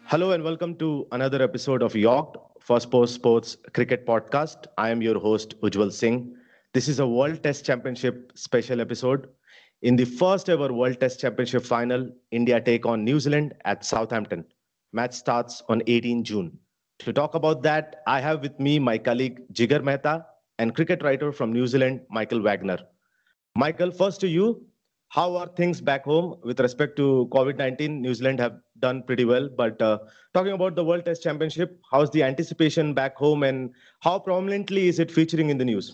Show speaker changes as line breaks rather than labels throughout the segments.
Hello and welcome to another episode of York First Post Sports Cricket Podcast. I am your host Ujwal Singh. This is a World Test Championship special episode. In the first ever World Test Championship final, India take on New Zealand at Southampton. Match starts on 18 June. To talk about that, I have with me my colleague Jigar Mehta and cricket writer from New Zealand, Michael Wagner. Michael, first to you. How are things back home with respect to COVID-19? New Zealand have done pretty well, but talking about the World Test Championship, how's the anticipation back home and how prominently is it featuring in the news?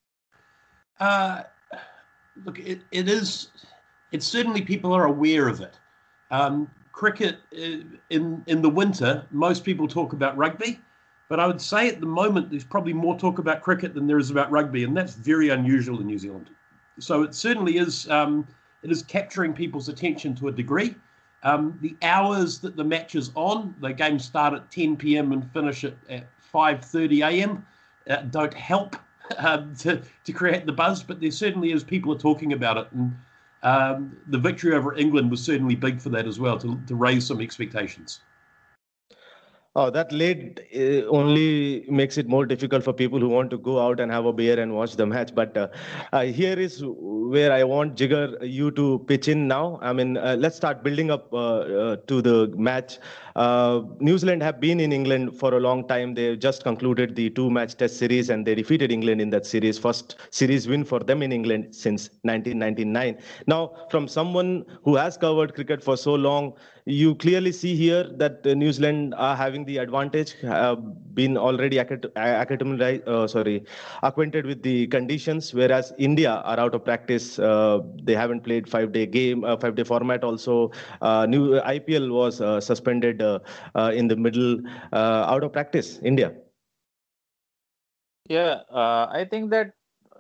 Uh, Look, it is. It's certainly people are aware of it. Cricket in the winter, most people talk about rugby, but I would say at the moment there's probably more talk about cricket than there is about rugby, and that's very unusual in New Zealand. So it certainly is. It is capturing people's attention to a degree. The hours that the match is on, the games start at 10 p.m. and finish at 5:30 a.m. Don't help to create the buzz, but there certainly is people are talking about it, and the victory over England was certainly big for that as well, to raise some expectations.
Oh, that late only makes it more difficult for people who want to go out and have a beer and watch the match. But here is where I want Jigar you to pitch in now. I mean, let's start building up to the match. New Zealand have been in England for a long time. They just concluded the two-match Test series and they defeated England in that series. First series win for them in England since 1999. Now, from someone who has covered cricket for so long, you clearly see here that New Zealand are having the advantage, have been already acquainted with the conditions, whereas India are out of practice. They haven't played 5-day game, 5-day format. Also, new IPL was suspended in the middle, out of practice. India.
Yeah, I think that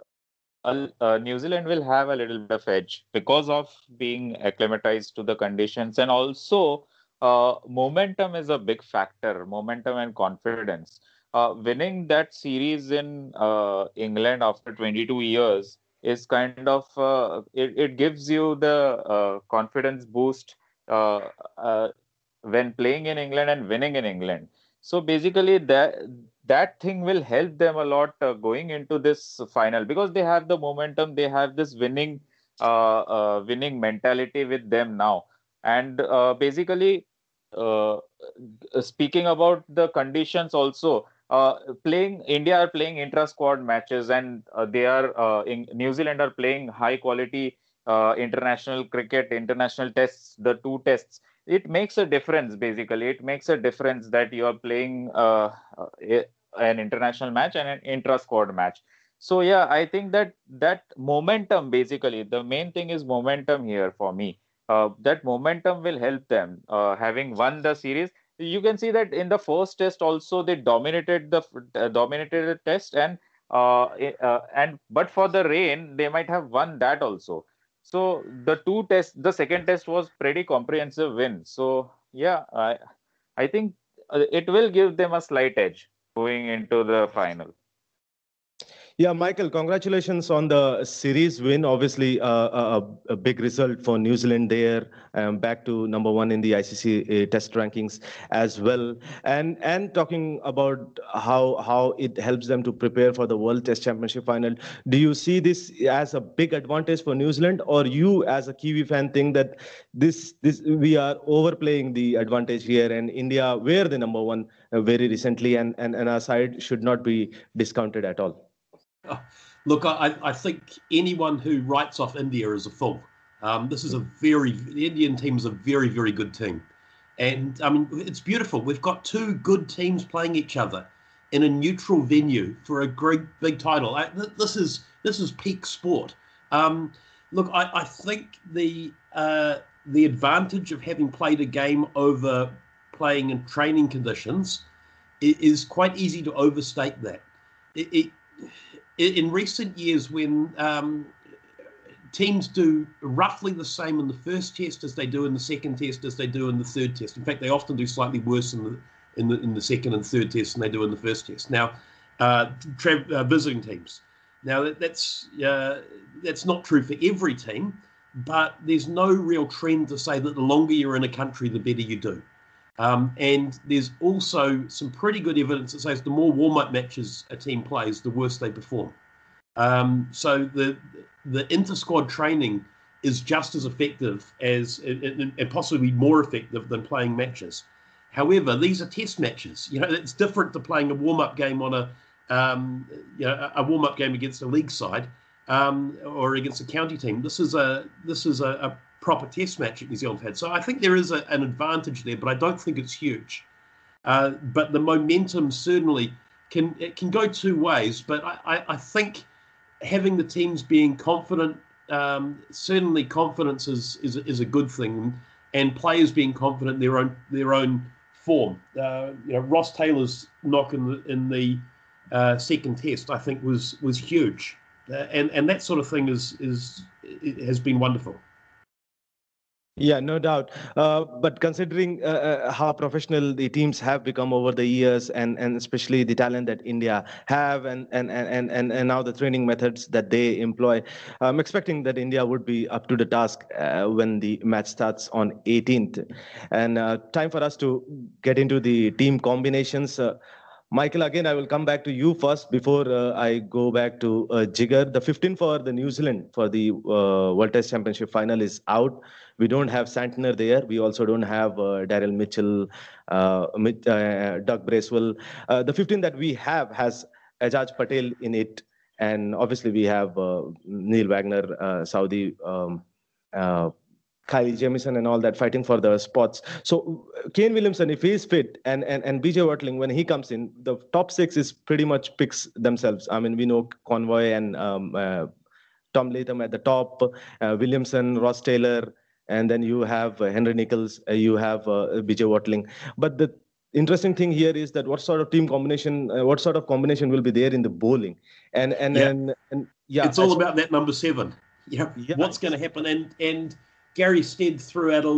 New Zealand will have a little bit of edge because of being acclimatized to the conditions, and also momentum is a big factor. Momentum and confidence. Winning that series in England after 22 years is kind of it gives you the confidence boost uh, uh, when playing in England and winning in England. So basically, that thing will help them a lot going into this final because they have the momentum, they have this winning mentality with them now. And basically, uh, speaking about the conditions also, playing India are playing intra-squad matches, and they are in New Zealand are playing high quality international cricket, international tests, the two tests. It makes a difference. Basically, it makes a difference that you are playing an international match and an intra-squad match. So yeah, I think that momentum, basically the main thing is momentum here for me. That momentum will help them. Having won the series, you can see that in the first test also they dominated the test, and but for the rain they might have won that also. So the second test was pretty comprehensive win. So yeah, I think it will give them a slight edge going into the final.
Yeah, Michael, congratulations on the series win. Obviously, a big result for New Zealand there, back to number one in the ICC Test rankings as well. And talking about how it helps them to prepare for the World Test Championship final, do you see this as a big advantage for New Zealand, or you as a Kiwi fan think that this we are overplaying the advantage here, and India were the number one very recently, and our side should not be discounted at all?
Look, I think anyone who writes off India is a fool. This is the Indian team is a very, very good team. And I mean, it's beautiful. We've got two good teams playing each other in a neutral venue for a great big title. This is peak sport. Look, I think the advantage of having played a game over playing in training conditions is quite easy to overstate that. In recent years, when teams do roughly the same in the first test as they do in the second test as they do in the third test. In fact, they often do slightly worse in the second and third test than they do in the first test. Now, visiting teams. Now that's not true for every team, but there's no real trend to say that the longer you're in a country, the better you do. And there's also some pretty good evidence that says the more warm-up matches a team plays, the worse they perform. So the inter-squad training is just as effective as, and possibly more effective than playing matches. However, these are test matches. It's different to playing a warm-up game on a warm-up game against a league side or against a county team. This is a proper test match that New Zealand had. So I think there is an advantage there, but I don't think it's huge. But the momentum certainly can go two ways. But I think having the teams being confident, certainly confidence is a good thing, and players being confident in their own form. Ross Taylor's knock in the second test, I think, was huge, and that sort of thing has been wonderful.
Yeah, no doubt. But considering how professional the teams have become over the years, and especially the talent that India have, and now the training methods that they employ, I'm expecting that India would be up to the task when the match starts on 18th. And time for us to get into the team combinations. Michael, again, I will come back to you first before I go back to Jigar. The 15 for the New Zealand for the World Test Championship final is out. We don't have Santner there. We also don't have Daryl Mitchell, Doug Bracewell. The 15 that we have has Ajaz Patel in it. And obviously we have Neil Wagner, Saudi, Kyle Jamieson and all that fighting for the spots. So Kane Williamson, if he's fit, and BJ Watling, when he comes in, the top six is pretty much picks themselves. I mean, we know Convoy and Tom Latham at the top, Williamson, Ross Taylor, and then you have Henry Nichols, you have BJ Watling. But the interesting thing here is that what sort of team combination, what sort of combination will be there in the bowling, and
it's all about that number 7. What's going to happen? And Gary Stead threw out a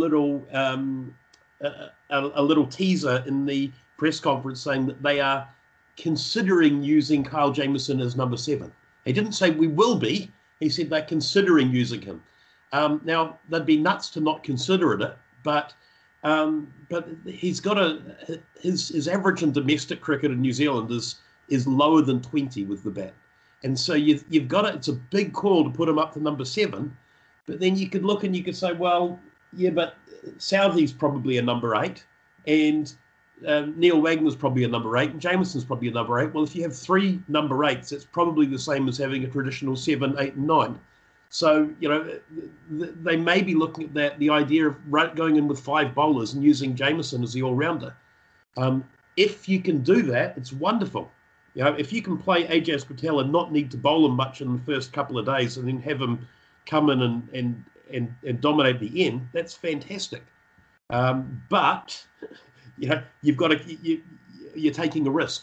little teaser in the press conference saying that they are considering using Kyle Jamieson as number 7. He didn't say we will be. He said they're considering using him. Now they'd be nuts to not consider it, but he's got his average in domestic cricket in New Zealand is lower than 20 with the bat, and so you've got it. It's a big call to put him up to number 7. But then you could look and you could say, well, yeah, but Southey's probably a number 8, and Neil Wagner's probably a number 8, and Jamieson's probably a number 8. Well, if you have 3 number 8s, it's probably the same as having a traditional 7, 8, and 9. So, they may be looking at that, the idea of going in with 5 bowlers and using Jamieson as the all-rounder. If you can do that, it's wonderful. If you can play Ajaz Patel and not need to bowl him much in the first couple of days and then have him come in and dominate the end, that's fantastic. But, you've got to, you're taking a risk.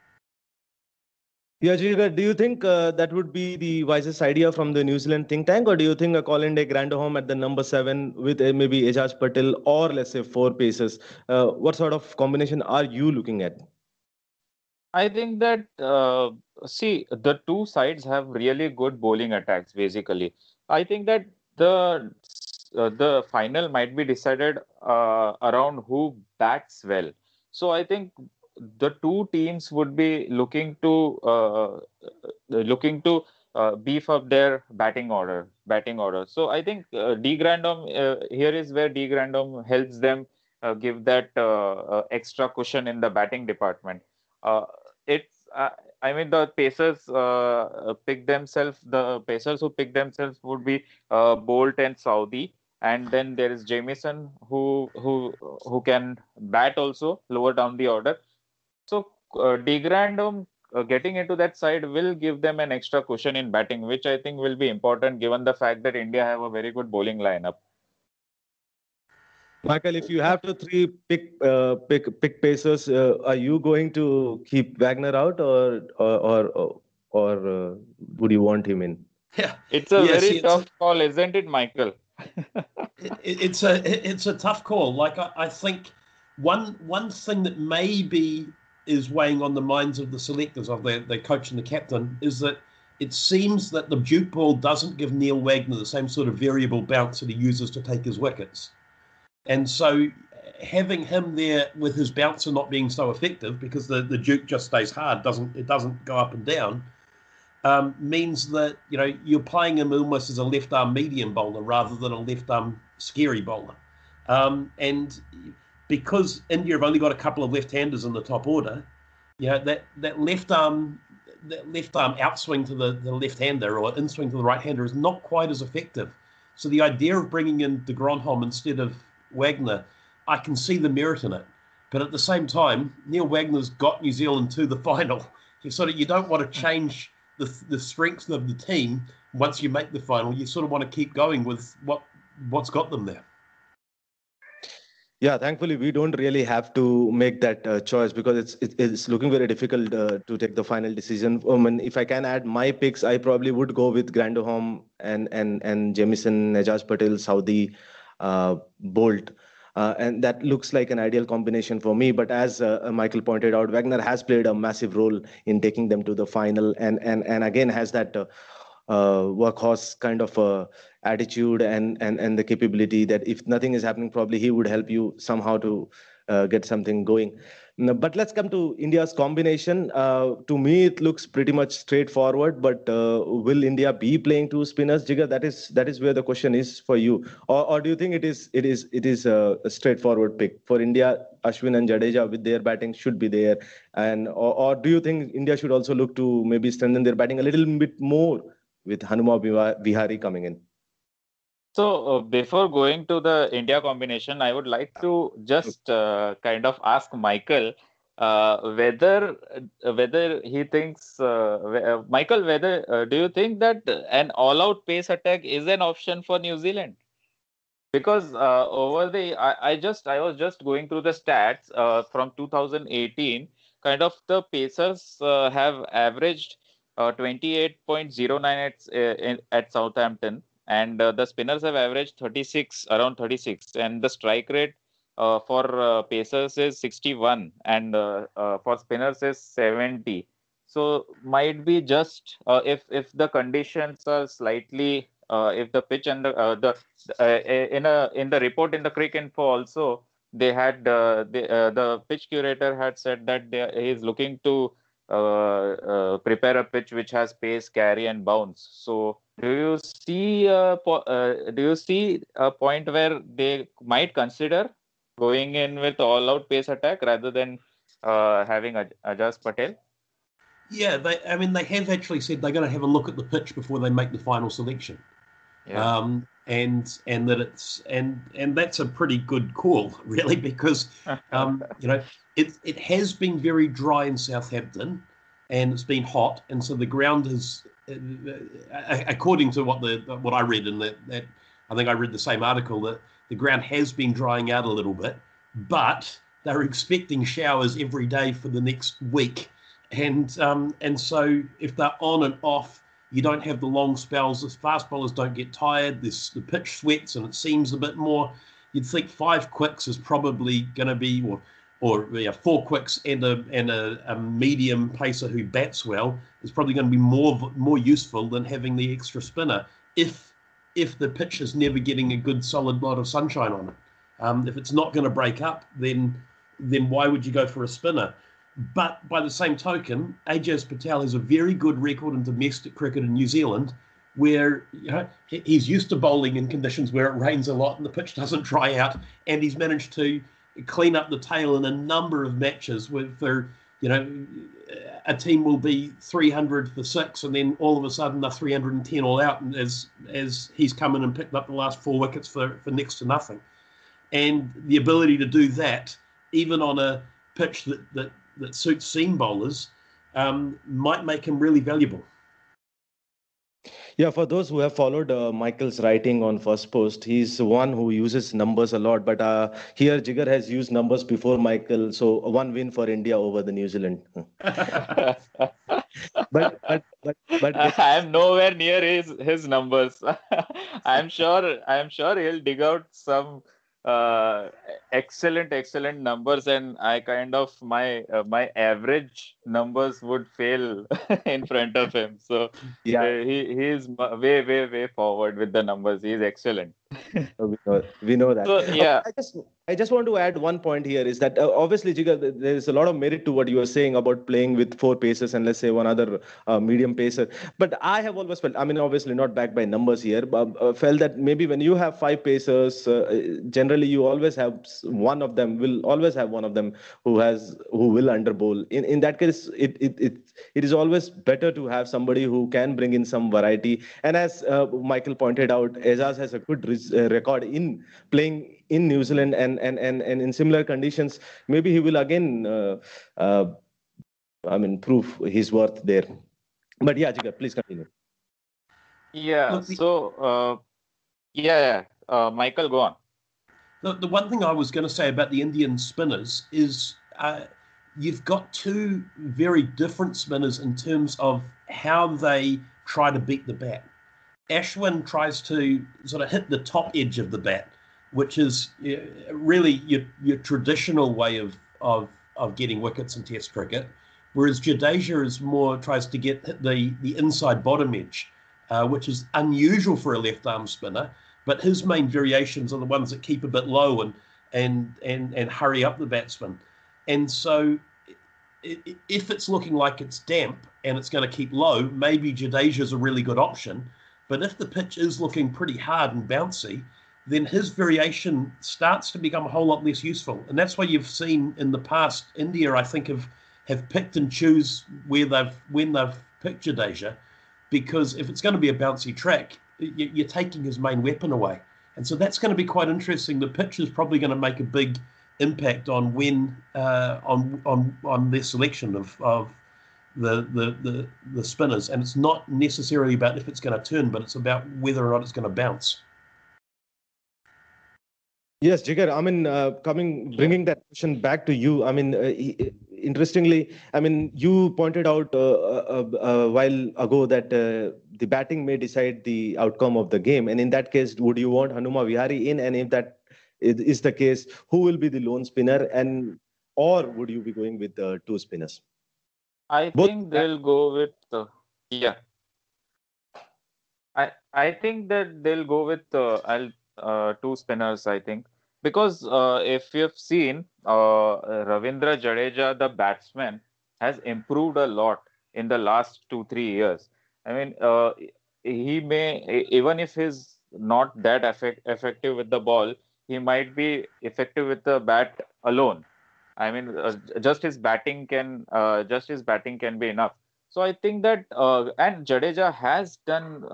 Yeah, Jigar, do you think that would be the wisest idea from the New Zealand think tank, or do you think a Colin Day Granderholm at the number 7 with maybe Ajaz Patel or let's say 4 paces? What sort of combination are you looking at?
I think that, the two sides have really good bowling attacks, basically. I think that the final might be decided around who bats well. So I think the two teams would be looking to beef up their batting order. So I think D Grandom here is where D Grandom helps them give that extra cushion in the batting department. The Pacers pick themselves. The Pacers who pick themselves would be Bolt and Saudi, and then there is Jamieson who can bat also lower down the order. So De Grandom getting into that side will give them an extra cushion in batting, which I think will be important given the fact that India have a very good bowling lineup.
Michael, if you have to pick pacers, are you going to keep Wagner out, or would you want him in?
Yeah,
it's a very tough call, isn't it, Michael?
It's a tough call. Like I think one thing that maybe is weighing on the minds of the selectors, of the coach and the captain, is that it seems that the Duke ball doesn't give Neil Wagner the same sort of variable bounce that he uses to take his wickets. And so having him there with his bouncer not being so effective because the Duke just stays hard, doesn't go up and down, means that you're playing him almost as a left arm medium bowler rather than a left arm scary bowler, and because India have only got a couple of left-handers in the top order, that left arm outswing to the left-hander or inswing to the right-hander is not quite as effective. So the idea of bringing in de Grandhomme instead of Wagner, I can see the merit in it. But at the same time, Neil Wagner's got New Zealand to the final. You don't want to change the strength of the team once you make the final. You sort of want to keep going with what's got them there.
Yeah, thankfully we don't really have to make that choice because it's looking very difficult to take the final decision. And if I can add my picks, I probably would go with Grandhomme and Jamieson, Ajaz Patel, Saudi, Bolt. And that looks like an ideal combination for me. But as Michael pointed out, Wagner has played a massive role in taking them to the final, and again has that workhorse kind of attitude and the capability that if nothing is happening, probably he would help you somehow to get something going. But let's come to India's combination. To me, it looks pretty much straightforward. But will India be playing two spinners, Jigar? That is where the question is for you. Or do you think it is a straightforward pick for India? Ashwin and Jadeja with their batting should be there, or do you think India should also look to maybe strengthen their batting a little bit more with Hanuma Vihari coming in?
So before going to the India combination, I would like to just kind of ask Michael whether he thinks Michael, whether do you think that an all-out pace attack is an option for New Zealand? Because I was just going through the stats from 2018. Kind of the Pacers have averaged 28.09 at Southampton. And the spinners have averaged around 36, and the strike rate for Pacers is 61, and for spinners is 70. So might be just if the conditions are slightly if the pitch and in the report in the Cricinfo also they had the pitch curator had said that he is looking to prepare a pitch which has pace, carry, and bounce. So do you see a point where they might consider going in with all-out pace attack rather than having Ajaz Patel?
Yeah, they have actually said they're going to have a look at the pitch before they make the final selection. Yeah. And that it's and that's a pretty good call, really, because it has been very dry in Southampton, and it's been hot, and so the ground is, according to what I read in that I think I read the same article, that the ground has been drying out a little bit, but they're expecting showers every day for the next week, and so if they're on and off, you don't have the long spells. The fast bowlers don't get tired. The pitch sweats and it seems a bit more. You'd think 5 quicks is probably going to be, or 4 quicks and a medium pacer who bats well is probably going to be more useful than having the extra spinner if the pitch is never getting a good solid lot of sunshine on it. If it's not going to break up, then why would you go for a spinner? But by the same token, Ajaz Patel has a very good record in domestic cricket in New Zealand, where he's used to bowling in conditions where it rains a lot and the pitch doesn't dry out, and he's managed to clean up the tail in a number of matches where a team will be 300 for 6 and then all of a sudden they're 310 all out, and as he's come in and picked up the last 4 wickets for next to nothing. And the ability to do that, even on a pitch that suits seam bowlers, might make him really valuable.
Yeah, for those who have followed Michael's writing on First Post, he's one who uses numbers a lot. But here, Jigar has used numbers before Michael, so 1 win for India over the New Zealand. but
I am nowhere near his numbers. I am sure he'll dig out some excellent numbers, and I kind of my average numbers would fail in front of him. So yeah, he is way forward with the numbers. He's excellent.
We know that.
So yeah,
I just want to add one point here is that obviously, Jigar, there is a lot of merit to what you were saying about playing with four paces and let's say one other medium pacer. But I have always felt, I mean, obviously not backed by numbers here, but felt that maybe when you have five pacers, generally you always have one of them, will always have one of them who will under bowl. In that case, it is always better to have somebody who can bring in some variety. And as Michael pointed out, Azaz has a good record in playing in New Zealand and in similar conditions. Maybe he will again, uh, I mean, prove his worth there. But yeah, Jigar, please continue.
Yeah.
Look,
Michael, go on.
The one thing I was going to say about the Indian spinners is you've got two very different spinners in terms of how they try to beat the bat. Ashwin tries to sort of hit the top edge of the bat, which is really your traditional way of getting wickets in Test cricket, whereas Jadeja is more tries to get the inside bottom edge, which is unusual for a left arm spinner. But his main variations are the ones that keep a bit low and hurry up the batsman. And so if it's looking like it's damp and it's going to keep low, maybe Jadeja is a really good option. But if the pitch is looking pretty hard and bouncy, then his variation starts to become a whole lot less useful. And that's why you've seen in the past, India, I think, have picked and choose when they've picked Jadeja, because if it's going to be a bouncy track, you're taking his main weapon away. And so that's going to be quite interesting. The pitch is probably going to make a big impact on when on their selection of the spinners. And it's not necessarily about if it's going to turn, but it's about whether or not it's going to bounce.
Yes, Jigar. I mean, bringing that question back to you. I mean, interestingly, I mean, you pointed out a while ago that the batting may decide the outcome of the game, and in that case, would you want Hanuma Vihari in? And if that is the case, who will be the lone spinner, and or would you be going with two spinners?
I think they'll go with I think that they'll go with two spinners. I think. Because if you've seen, Ravindra Jadeja, the batsman, has improved a lot in the last 2-3 years. I mean, he may, even if he's not that effective with the ball, he might be effective with the bat alone. I mean, just his batting can be enough. So I think that, and Jadeja has done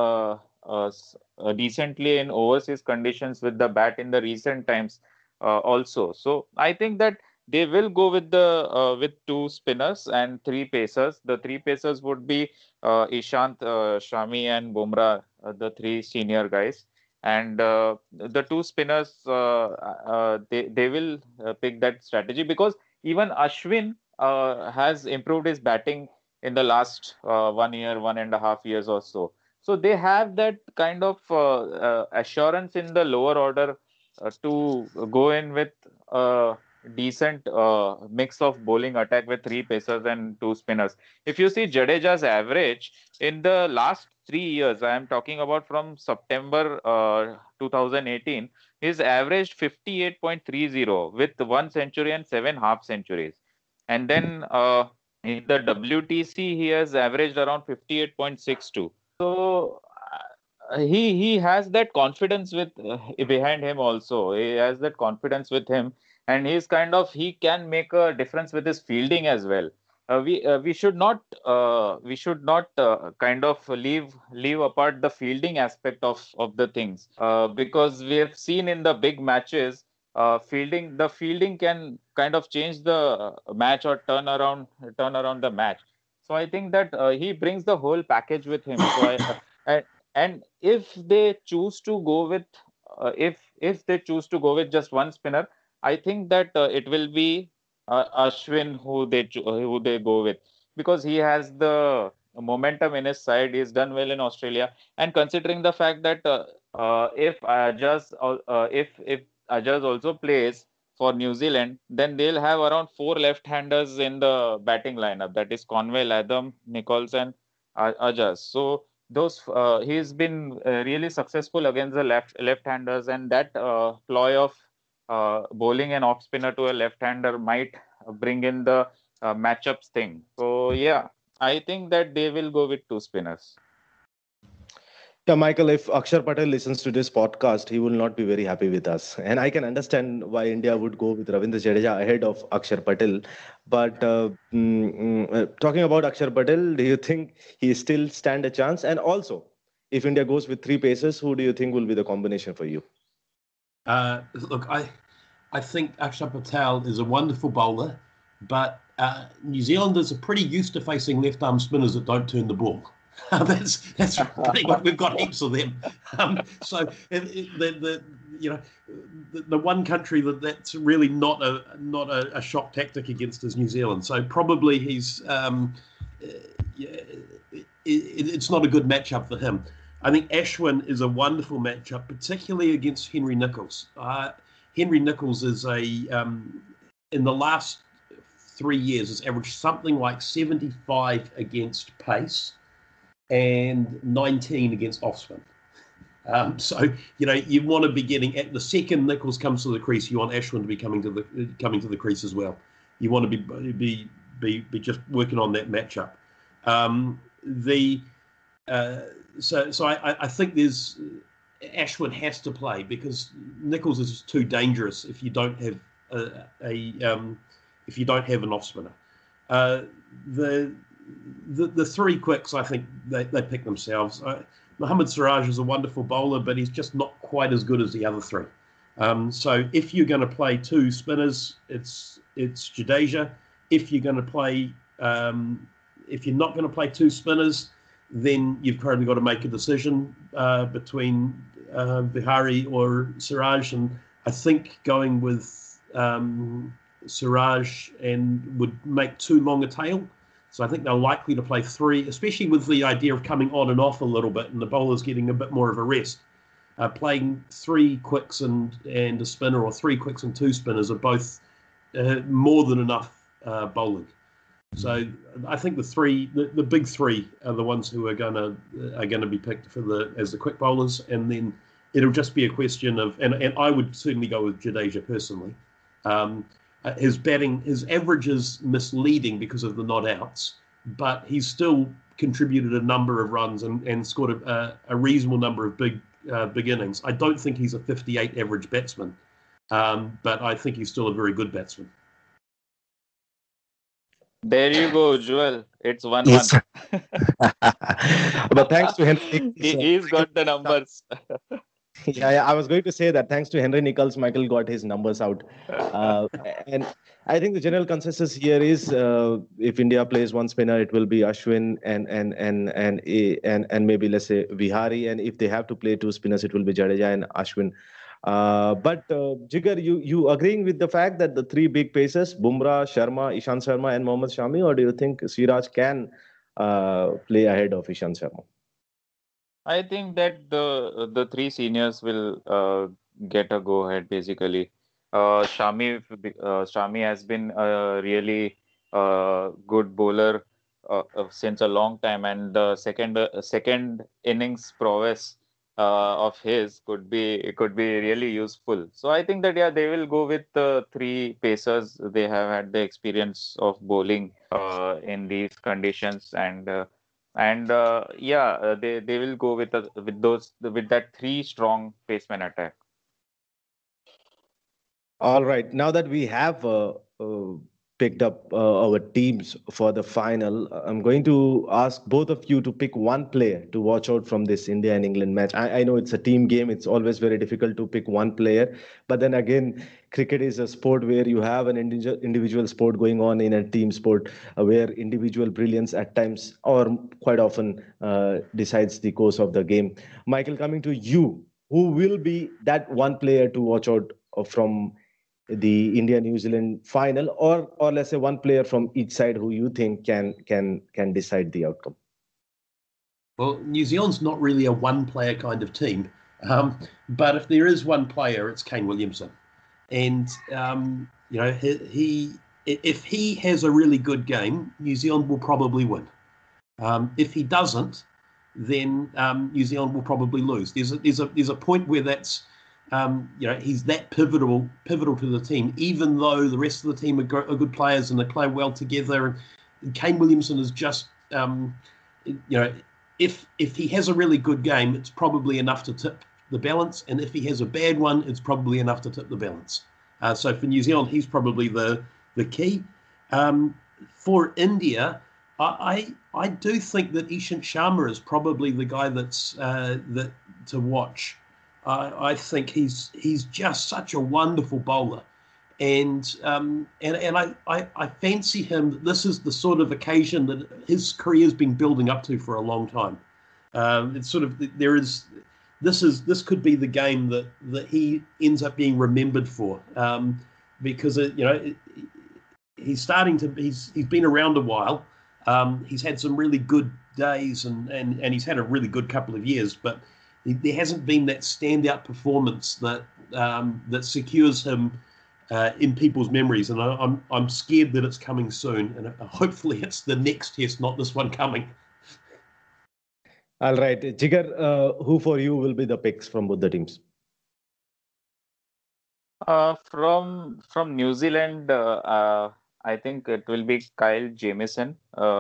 decently in overseas conditions with the bat in the recent times also. So I think that they will go with two spinners and three pacers. The three pacers would be Ishant, Shami, and Bumrah, the three senior guys. And the two spinners, they will pick that strategy, because even Ashwin has improved his batting in the last 1 year, 1.5 years or so. So they have that kind of assurance in the lower order to go in with a decent mix of bowling attack with three pacers and two spinners. If you see Jadeja's average in the last 3 years, I am talking about from September 2018, he's averaged 58.30 with 1 century and 7 half centuries. And then in the WTC, he has averaged around 58.62. So he has that confidence with behind him also. He has that confidence with him, and he can make a difference with his fielding as well. We should not kind of leave apart the fielding aspect of the things, because we have seen in the big matches, the fielding can kind of change the match or turn around the match. So I think that he brings the whole package with him. So and if they choose to go with if they choose to go with just one spinner, I think that it will be Ashwin who they go with, because he has the momentum in his side. He's done well in Australia, and considering the fact that if Ajaz also plays for New Zealand, then they'll have around 4 left-handers in the batting lineup. That is Conway, Latham, Nichols, and Ajaz. So he's been really successful against the left-handers, and that ploy of bowling an off spinner to a left-hander might bring in the matchups thing. So yeah, I think that they will go with two spinners.
Yeah, Michael, if Akshar Patel listens to this podcast, he will not be very happy with us. And I can understand why India would go with Ravindra Jadeja ahead of Akshar Patel. But talking about Akshar Patel, do you think he still stand a chance? And also, if India goes with three pacers, who do you think will be the combination for you?
Look, I think Akshar Patel is a wonderful bowler, but New Zealanders are pretty used to facing left-arm spinners that don't turn the ball. That's pretty much, we've got heaps of them. So the one country that's really not a shock tactic against is New Zealand. So probably he's it's not a good matchup for him. I think Ashwin is a wonderful matchup, particularly against Henry Nicholls. Henry Nicholls is in the last 3 years has averaged something like 75 against pace and 19 against off spin. So you want to be getting at the second Nicholls comes to the crease, you want Ashwin to be coming to the crease as well. You want to be just working on that matchup. So I think there's Ashwin has to play because Nicholls is just too dangerous if you don't have if you don't have an off spinner. The three quicks, I think they pick themselves. Mohammad Siraj is a wonderful bowler, but he's just not quite as good as the other three. So if you're going to play two spinners, it's Jadeja. If you're going to play, if you're not going to play two spinners, then you've probably got to make a decision between Vihari or Siraj. And I think going with Siraj and would make too long a tail. So I think they're likely to play three, especially with the idea of coming on and off a little bit and the bowlers getting a bit more of a rest. Playing three quicks and a spinner or three quicks and two spinners are both more than enough bowling. So I think the big three are the ones who are going to be picked as the quick bowlers, and then it'll just be a question of and I would certainly go with Jadeja personally. His average is misleading because of the not outs, but he's still contributed a number of runs and scored a reasonable number of big innings. I don't think he's a 58 average batsman, but I think he's still a very good batsman.
There you go, Joel. It's 1-1.
But thanks to Henry,
he's got the numbers.
Yeah, I was going to say that thanks to Henry Nicholls, Michael got his numbers out. And I think the general consensus here is if India plays one spinner, it will be Ashwin and maybe let's say Vihari. And if they have to play two spinners, it will be Jadeja and Ashwin. But Jigar, you agreeing with the fact that the three big pacers, Bumrah, Sharma, Ishant Sharma and Mohammad Shami, or do you think Siraj can play ahead of Ishant Sharma?
I think that the three seniors will get a go ahead basically. Shami has been a really good bowler since a long time, and the second innings prowess of his could be really useful. So I think that they will go with the three pacers. They have had the experience of bowling in these conditions, and they will go with that three strong paceman attack.
All right. Now that we have picked up our teams for the final, I'm going to ask both of you to pick one player to watch out from this India and England match. I know it's a team game. It's always very difficult to pick one player. But then again, cricket is a sport where you have an individual sport going on in a team sport where individual brilliance at times or quite often decides the course of the game. Michael, coming to you, who will be that one player to watch out from the India-New Zealand final, or let's say one player from each side who you think can decide the outcome?
Well, New Zealand's not really a one-player kind of team, but if there is one player, it's Kane Williamson, and if he has a really good game, New Zealand will probably win. If he doesn't, then New Zealand will probably lose. There's a point where that's he's that pivotal to the team, even though the rest of the team are good players and they play well together. And Kane Williamson is just, if he has a really good game, it's probably enough to tip the balance, and if he has a bad one, it's probably enough to tip the balance. So for New Zealand, he's probably the key. For India, I do think that Ishant Sharma is probably the guy that's that to watch. I think he's just such a wonderful bowler, and I fancy him. This is the sort of occasion that his career's been building up to for a long time. It's sort of this could be the game that he ends up being remembered for, because he's been around a while. He's had some really good days and he's had a really good couple of years, but there hasn't been that standout performance that secures him in people's memories. And I'm scared that it's coming soon, and hopefully it's the next test, not this one coming.
All right, Jigar, who for you will be the picks from both the teams?
From New Zealand, I think it will be Kyle Jamieson.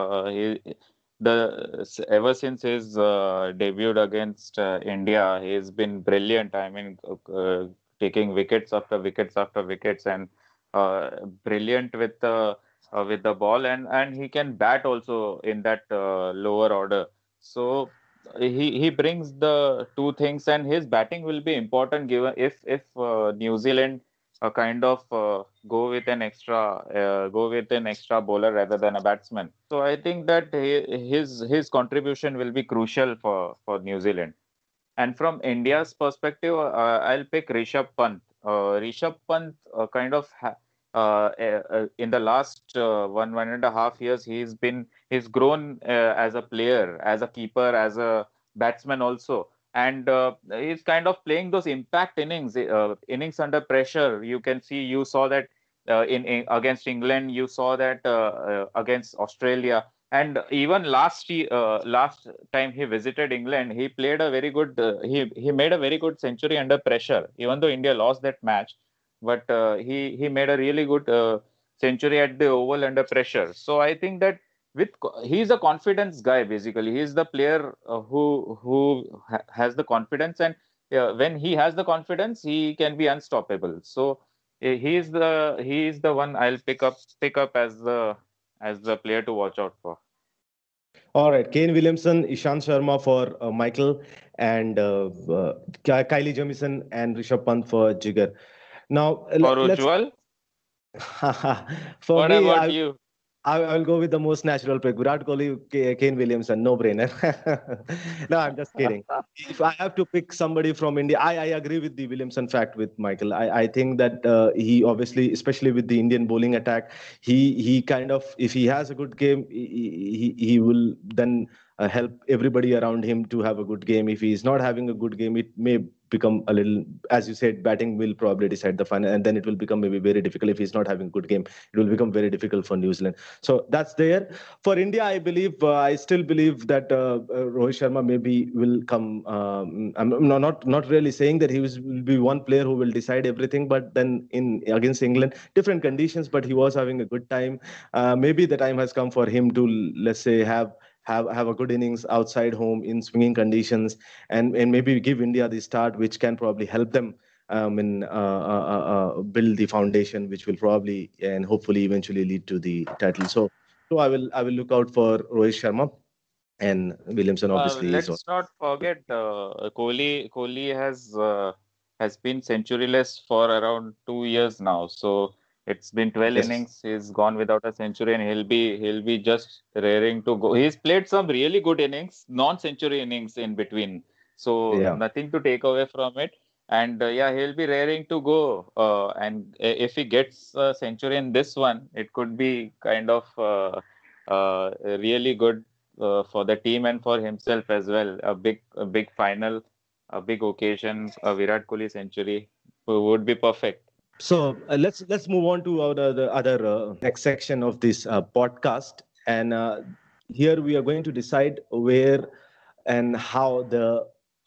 Ever since his debut against India, he's been brilliant. I mean, taking wickets after wickets after wickets, and brilliant with the ball, and he can bat also in that lower order. So he brings the two things, and his batting will be important given if New Zealand kind of go with an extra bowler rather than a batsman. So I think that his contribution will be crucial for New Zealand. And from India's perspective, I'll pick Rishabh Pant. Rishabh Pant kind of in the last 1.5 years, he's grown as a player, as a keeper, as a batsman also. And he's kind of playing those impact innings under pressure. You saw that in against England, you saw that against Australia, and even last time he visited England, he played a very good. He made a very good century under pressure, even though India lost that match. But he made a really good century at the Oval under pressure. So I think that he's a confidence guy. Basically, he's the player who has the confidence, and when he has the confidence, he can be unstoppable. So he is the one I'll pick up as the player to watch out for.
All right, Kane Williamson, Ishant Sharma for Michael, and Kylie Jamieson and Rishabh Pant for Jigar. Now,
for Ujjwal?
For
what
me,
about you?
I will go with the most natural pick. Virat Kohli, Kane Williamson, no brainer. No, I'm just kidding. If I have to pick somebody from India, I agree with the Williamson fact with Michael. I think that he obviously, especially with the Indian bowling attack, he kind of, if he has a good game, he will then help everybody around him to have a good game. If he is not having a good game, it may become a little, as you said, batting will probably decide the final, and then it will become maybe very difficult. If he's not having a good game, it will become very difficult for New Zealand. So that's there. For India, I still believe that Rohit Sharma maybe will come. I'm not really saying that he will be one player who will decide everything, but then against England, different conditions, but he was having a good time. Maybe the time has come for him to, let's say, have a good innings outside home in swinging conditions, and maybe give India the start, which can probably help them build the foundation, which will probably and hopefully eventually lead to the title. So I will look out for Rohit Sharma, and Williamson obviously
let's not forget Kohli has been centuryless for around 2 years now. So it's been 12 innings. He's gone without a century, and he'll be just raring to go. He's played some really good innings, non-century innings in between. So nothing to take away from it. And he'll be raring to go. And if he gets a century in this one, it could be kind of really good for the team and for himself as well. A big final, a big occasion, a Virat Kohli century would be perfect.
So let's move on to the other next section of this podcast, and here we are going to decide where and how the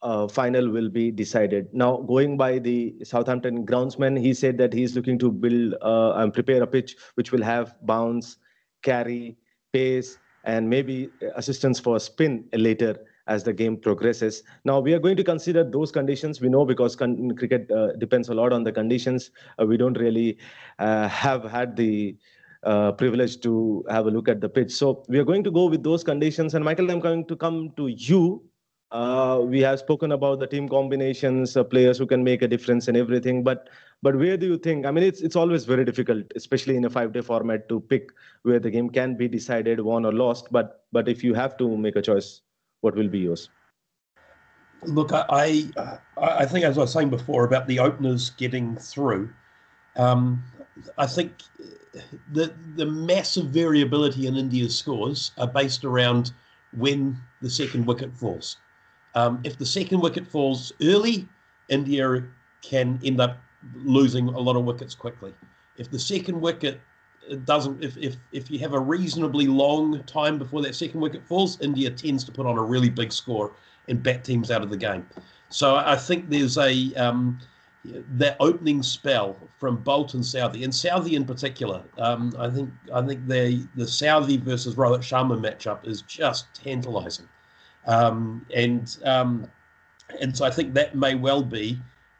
final will be decided. Now, going by the Southampton groundsman, he said that he's looking to build and prepare a pitch which will have bounce, carry, pace, and maybe assistance for spin later as the game progresses. Now, we are going to consider those conditions. We know because cricket depends a lot on the conditions. We don't really have had the privilege to have a look at the pitch. So we are going to go with those conditions. And Michael, I'm going to come to you. We have spoken about the team combinations, players who can make a difference and everything. But where do you think? I mean, it's always very difficult, especially in a 5-day format, to pick where the game can be decided, won or lost. But if you have to make a choice, what will be yours?
Look, I think, as I was saying before, about the openers getting through. I think the massive variability in India's scores are based around when the second wicket falls. If the second wicket falls early, India can end up losing a lot of wickets quickly. If the second wicket doesn't, if you have a reasonably long time before that second wicket falls, India tends to put on a really big score and bat teams out of the game. So I think there's that opening spell from Bolt and Southee, and Southee in particular. I think the Southee versus Rohit Sharma matchup is just tantalising, and so I think that may well be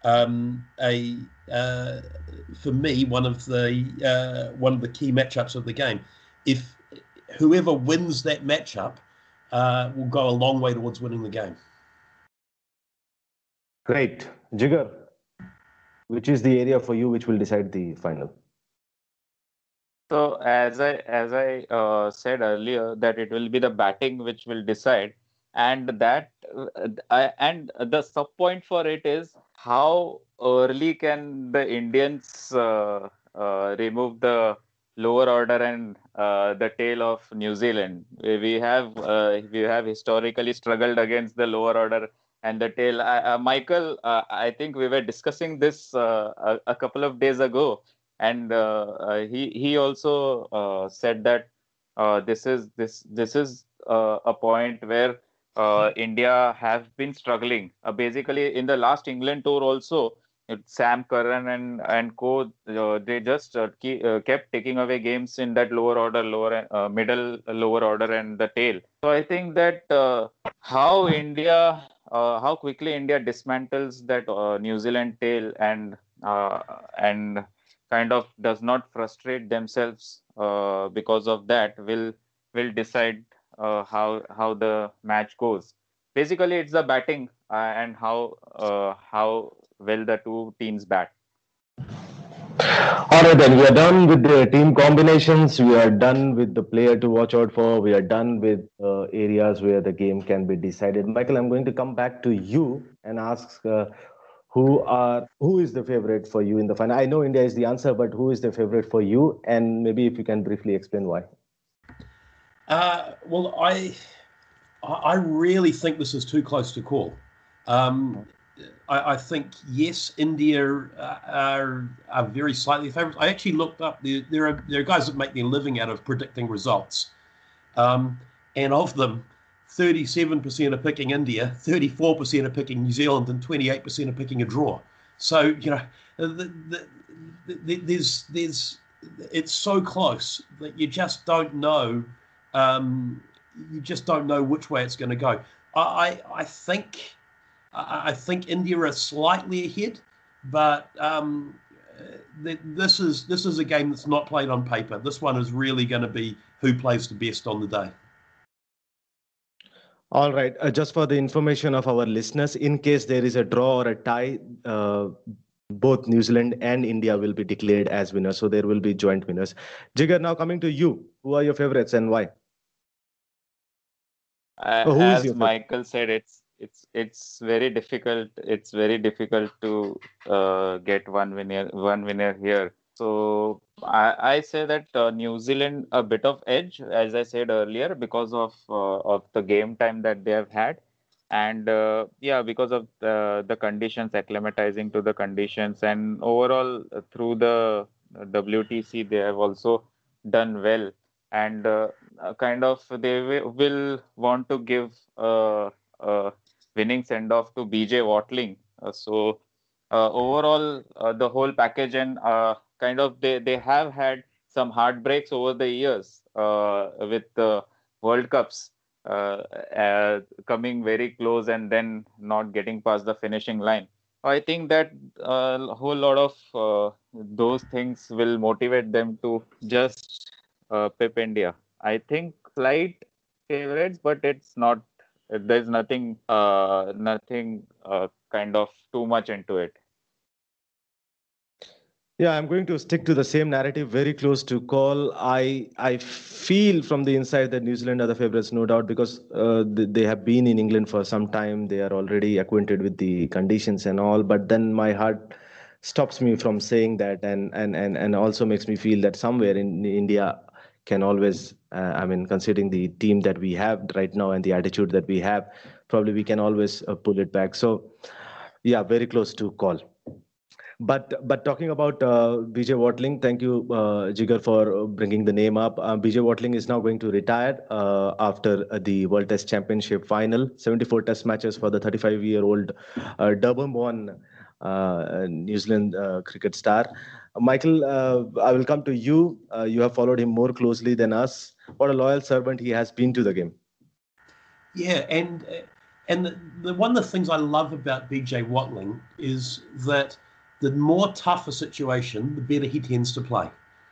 for me one of the key matchups of the game. If whoever wins that matchup will go a long way towards winning the game.
Great. Jigar, which is the area for you which will decide the final?
So as I said earlier, that it will be the batting which will decide, and that and the sub point for it is how early can the Indians remove the lower order and the tail of New Zealand. We have historically struggled against the lower order and the tail. Michael, I think we were discussing this a couple of days ago, and he also said that this is a point where India have been struggling. Basically, in the last England tour also, Sam Curran and co, they just kept taking away games in that lower order, middle lower order and the tail. So I think that how quickly India dismantles that New Zealand tail and kind of does not frustrate themselves because of that will decide how the match goes. Basically, it's the batting and how well the two teams bat.
All right, then we are done with the team combinations. We are done with the player to watch out for. We are done with areas where the game can be decided. Michael, I'm going to come back to you and ask who is the favorite for you in the final. I know India is the answer, but who is the favorite for you? And maybe if you can briefly explain why.
Well, I really think this is too close to call. I think, yes, India are very slightly favourites. I actually looked up, there are guys that make their living out of predicting results. And of them, 37% are picking India, 34% are picking New Zealand, and 28% are picking a draw. So, it's so close that you just don't know. You just don't know which way it's going to go. I think India are slightly ahead, but this is a game that's not played on paper. This one is really going to be who plays the best on the day.
All right. Just for the information of our listeners, in case there is a draw or a tie, both New Zealand and India will be declared as winners. So there will be joint winners. Jigar, now coming to you. Who are your favorites and why?
As Michael said, it's very difficult. It's very difficult to get one winner here. So I say that New Zealand a bit of edge, as I said earlier, because of the game time that they have had, and because of the conditions, acclimatizing to the conditions, and overall through the WTC they have also done well, and kind of they will want to give winning send-off to BJ Watling. Overall, the whole package, and kind of they have had some heartbreaks over the years with the World Cups coming very close and then not getting past the finishing line. I think that a whole lot of those things will motivate them to just pip India. I think slight favorites, but it's not. There's nothing kind of too much into it.
Yeah, I'm going to stick to the same narrative, very close to call. I feel from the inside that New Zealand are the favorites, no doubt, because they have been in England for some time. They are already acquainted with the conditions and all. But then my heart stops me from saying that, and also makes me feel that somewhere in India can always, I mean, considering the team that we have right now and the attitude that we have, probably we can always pull it back. So, yeah, very close to call. But talking about BJ Watling, thank you, Jigar, for bringing the name up. BJ Watling is now going to retire after the World Test Championship final. 74 Test matches for the 35-year-old Durban-born New Zealand cricket star. Michael, I will come to you. You have followed him more closely than us. What a loyal servant he has been to the game.
Yeah, and one of the things I love about BJ Watling is that the more tough a situation, the better he tends to play.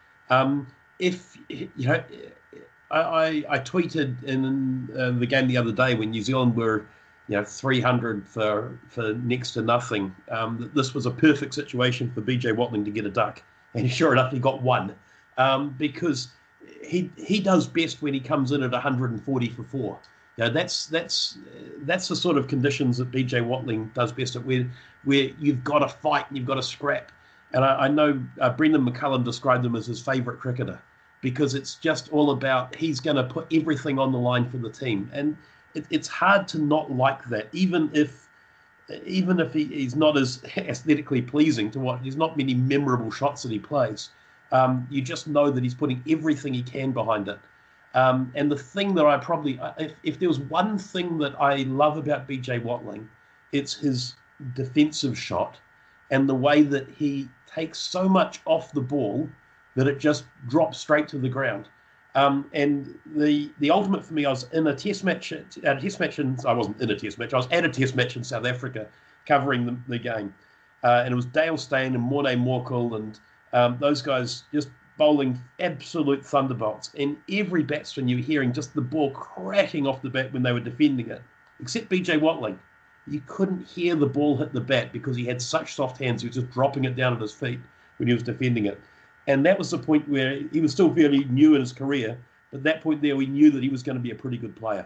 If you know, I tweeted in the game the other day when New Zealand were 300 for next to nothing. That this was a perfect situation for BJ Watling to get a duck, and sure enough, he got one because he does best when he comes in at 140 for 4. That's the sort of conditions that BJ Watling does best at, where you've got to fight and you've got to scrap. And I know Brendan McCullum described him as his favourite cricketer because it's just all about he's going to put everything on the line for the team, and it's hard to not like that, even if he's not as aesthetically pleasing to watch. There's not many memorable shots that he plays. You just know that he's putting everything he can behind it. And the thing that I probably, if there was one thing that I love about BJ Watling, it's his defensive shot and the way that he takes so much off the ball that it just drops straight to the ground. And the ultimate for me, I was in a test match. I wasn't in a test match. I was at a test match in South Africa, covering the game, and it was Dale Steyn and Morne Morkel and those guys just bowling absolute thunderbolts, and every batsman you were hearing just the ball cracking off the bat when they were defending it, except BJ Watling. You couldn't hear the ball hit the bat because he had such soft hands. He was just dropping it down at his feet when he was defending it. And that was the point where he was still fairly new in his career, but at that point there we knew that he was going to be a pretty good player.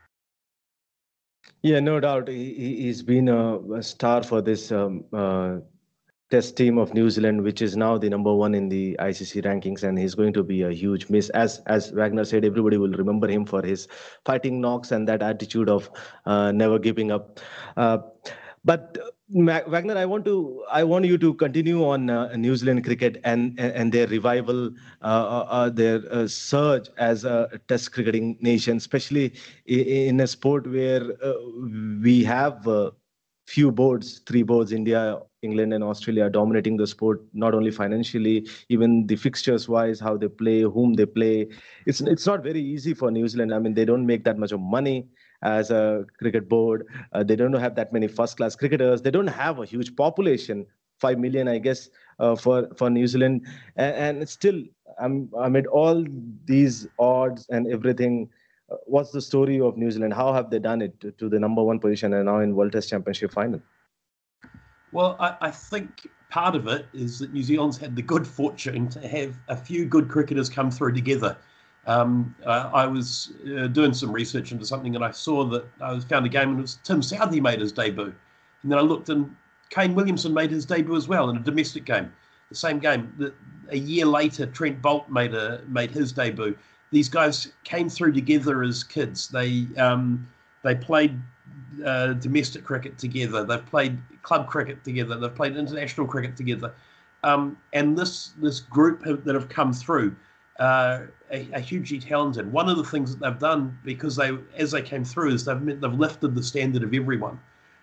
Yeah, no doubt. He's been a star for this Test team of New Zealand, which is now the number 1 in the ICC rankings, and he's going to be a huge miss. As Wagner said, everybody will remember him for his fighting knocks and that attitude of never giving up. But Wagner, I want you to continue on New Zealand cricket and their revival, their surge as a Test cricketing nation, especially in a sport where we have few boards, 3 boards, India, England and Australia, dominating the sport, not only financially, even the fixtures wise, how they play, whom they play. It's not very easy for New Zealand. I mean, they don't make that much of money as a cricket board. They don't have that many first class cricketers. They don't have a huge population, 5 million, I guess, for New Zealand. And still, amid all these odds and everything, what's the story of New Zealand? How have they done it to the number 1 position and now in World Test Championship final?
Well, I think part of it is that New Zealand's had the good fortune to have a few good cricketers come through together. I was doing some research into something and I saw that I found a game and it was Tim Southee made his debut. And then I looked and Kane Williamson made his debut as well in a domestic game. The same game. A year later, Trent Boult made his debut. These guys came through together as kids. They played domestic cricket together. They've played club cricket together. They've played international cricket together. And this group that have come through, are hugely talented. One of the things that they've done, because as they came through, is they've lifted the standard of everyone.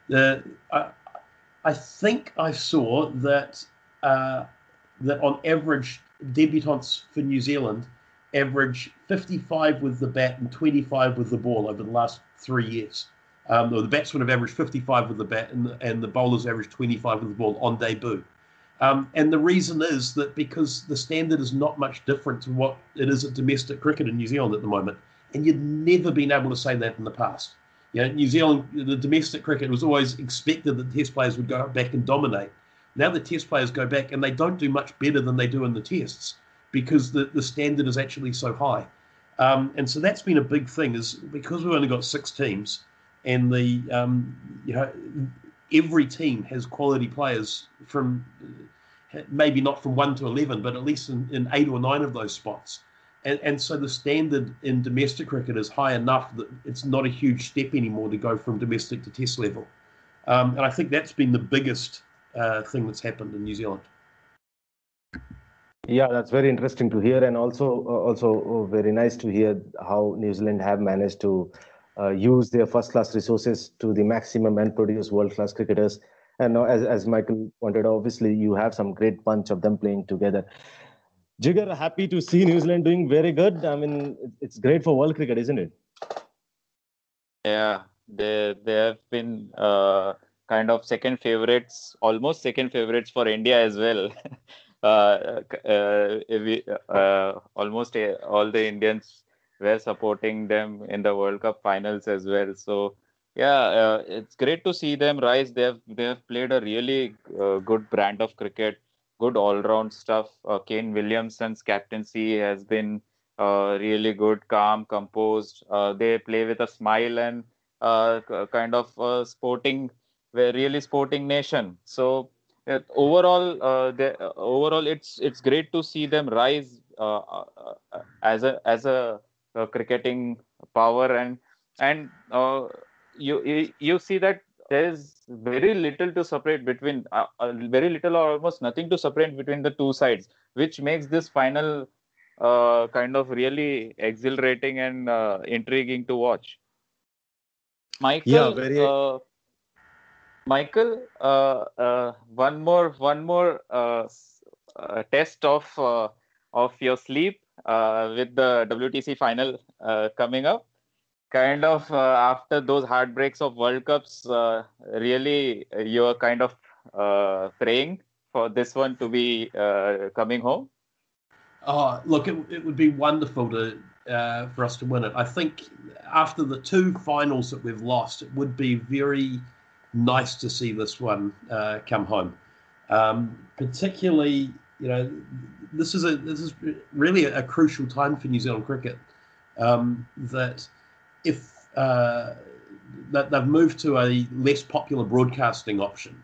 I think I saw that that on average, debutants for New Zealand average 55 with the bat and 25 with the ball over the last 3 years. Or the batsmen have averaged 55 with the bat and the bowlers average 25 with the ball on debut. And the reason is that because the standard is not much different to what it is at domestic cricket in New Zealand at the moment. And you'd never been able to say that in the past. You know, New Zealand, the domestic cricket was always expected that Test players would go back and dominate. Now the Test players go back and they don't do much better than they do in the Tests because the standard is actually so high. And so that's been a big thing, is because we've only got 6 teams and every team has quality players from maybe not from 1 to 11, but at least in 8 or 9 of those spots. And so the standard in domestic cricket is high enough that it's not a huge step anymore to go from domestic to Test level. And I think that's been the biggest thing that's happened in New Zealand.
Yeah, that's very interesting to hear, and also very nice to hear how New Zealand have managed to use their first-class resources to the maximum and produce world-class cricketers. And as Michael pointed out, obviously you have some great bunch of them playing together. Jigar, happy to see New Zealand doing very good. I mean, it's great for world cricket, isn't it?
Yeah, they have been kind of second favorites, almost second favorites for India as well. Almost all the Indians were supporting them in the World Cup finals as well. So yeah, it's great to see them rise. They have played a really good brand of cricket, good all-round stuff. Kane Williamson's captaincy has been really good, calm, composed. They play with a smile and kind of really sporting nation. So overall, it's great to see them rise as a cricketing power, and you see that there is very little to separate between very little or almost nothing to separate between the two sides, which makes this final kind of really exhilarating and intriguing to watch. Michael,
Yeah,
Michael, one more test of your sleep with the WTC final coming up. Kind of after those heartbreaks of World Cups, really you're kind of praying for this one to be coming home?
Oh, look, it would be wonderful for us to win it. I think after the 2 finals that we've lost, it would be very nice to see this one come home. Particularly, this is really a crucial time for New Zealand cricket. That if that they've moved to a less popular broadcasting option,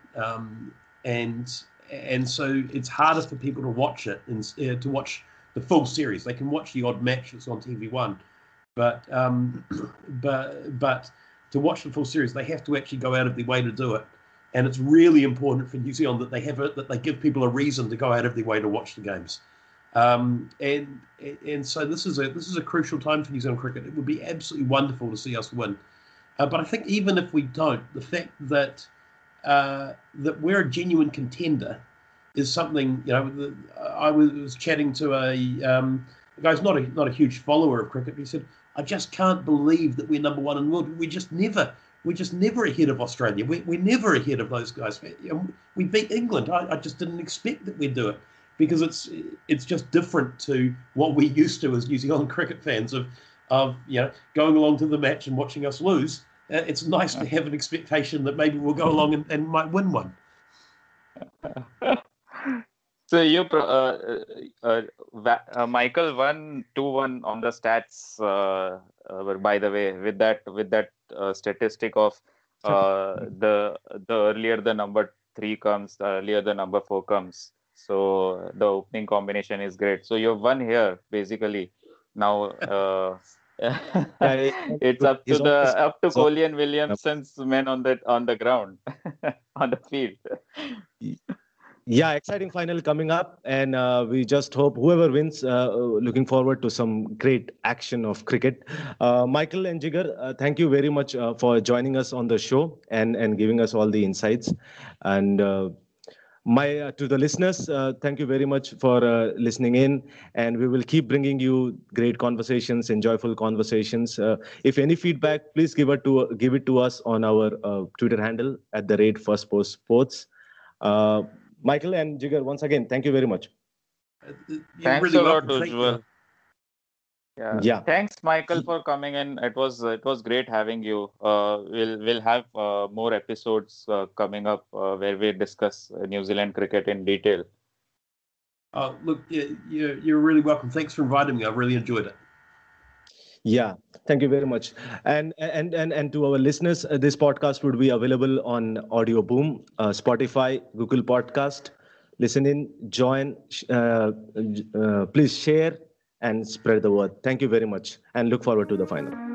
and so it's harder for people to watch it and to watch the full series. They can watch the odd match that's on TV1, but to watch the full series, they have to actually go out of their way to do it. And it's really important for New Zealand that they give people a reason to go out of their way to watch the games. And so this is a crucial time for New Zealand cricket. It would be absolutely wonderful to see us win. But I think even if we don't, the fact that that we're a genuine contender is something. I was chatting to a guy's not a huge follower of cricket. But he said, "I just can't believe that we're number 1 in the world. We're just never ahead of Australia. We're never ahead of those guys. We beat England. I just didn't expect that we'd do it." Because it's just different to what we used to as New Zealand cricket fans of going along to the match and watching us lose. It's nice to have an expectation that maybe we'll go along and might win one.
So you, Michael, 1-2-1 on the stats. By the way, with that statistic of the earlier the number 3 comes, the earlier the number 4 comes. So the opening combination is great. So you've won here basically. Now it's up to Kohli and Williamson's men on the ground on the field.
Yeah, exciting final coming up, and we just hope whoever wins. Looking forward to some great action of cricket. Michael and Jigar, thank you very much for joining us on the show and giving us all the insights. And my to the listeners, thank you very much for listening in, and we will keep bringing you great conversations and joyful conversations. If any feedback, please give it to us on our Twitter handle at the rate First Post Sports. Uh, Michael and Jigar, once again, thank you very much.
You're
Thanks
really
a lot,
welcome. Thank you.
Ujjwal. Yeah.
Yeah,
Thanks, Michael, for coming in. It was great having you. We'll have more episodes coming up where we discuss New Zealand cricket in detail.
Look, you're really welcome. Thanks for inviting me. I've really enjoyed it.
yeah. Thank you very much. And to our listeners, this podcast would be available on Audio Boom, Spotify, Google Podcast. Listen in, join, please share and spread the word. Thank you very much, and look forward to the final.